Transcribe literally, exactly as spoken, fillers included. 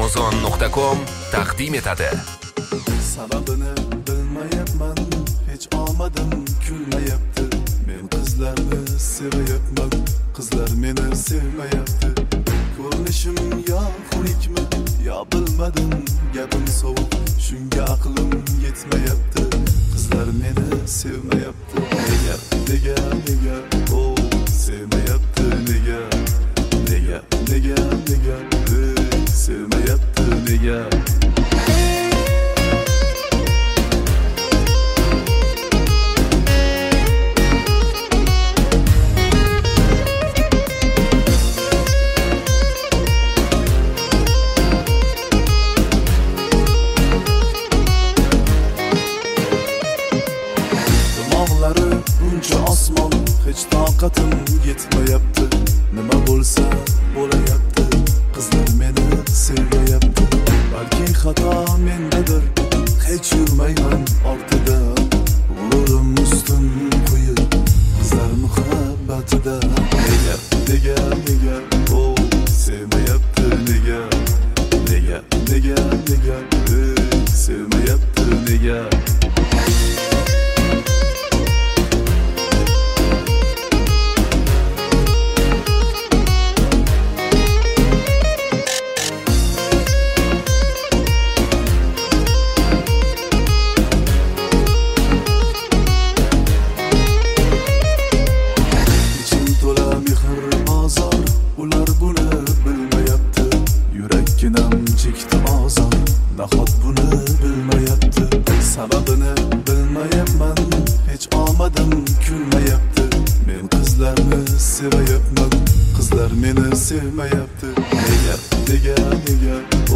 amazon nuqta com taqdim etadi. Sababini bilmayapman, hech omadim kulmayapti. Men qizlarni sevayapman, qizlar meni sevmayapti. Ko'rinishim yo xunukmi, yo bilmadim, gapim sovuq, shunga aqlim yetmayapti. Qizlar meni sevmayapti. Nega, nega, nega, oh, sevmayapti, nega, nega, nega, nega, hey, sevmayapti, nega. Buncha osmon, hech toqatim yetmayapti. Nima bo'lsa bo'layapti, qizlar meni sevmayapti. Balki xato mendadir, hech yurmayman ortida. G'ururim ustun qo'yib, qizlar muhabbatida. Nega, nega, nega, oh, sevmayapti, nega, nega, nega, nega, hey, sevmayapti, nega. Ular buni bilmayapti, yurakkinam chekdi ozor, nahot buni bilmayapti. Sababini bilmayapman, hech omadim kulmayapti. Men qizlarni sevayapman, qizlar meni sevmayapti. Nega, nega, nega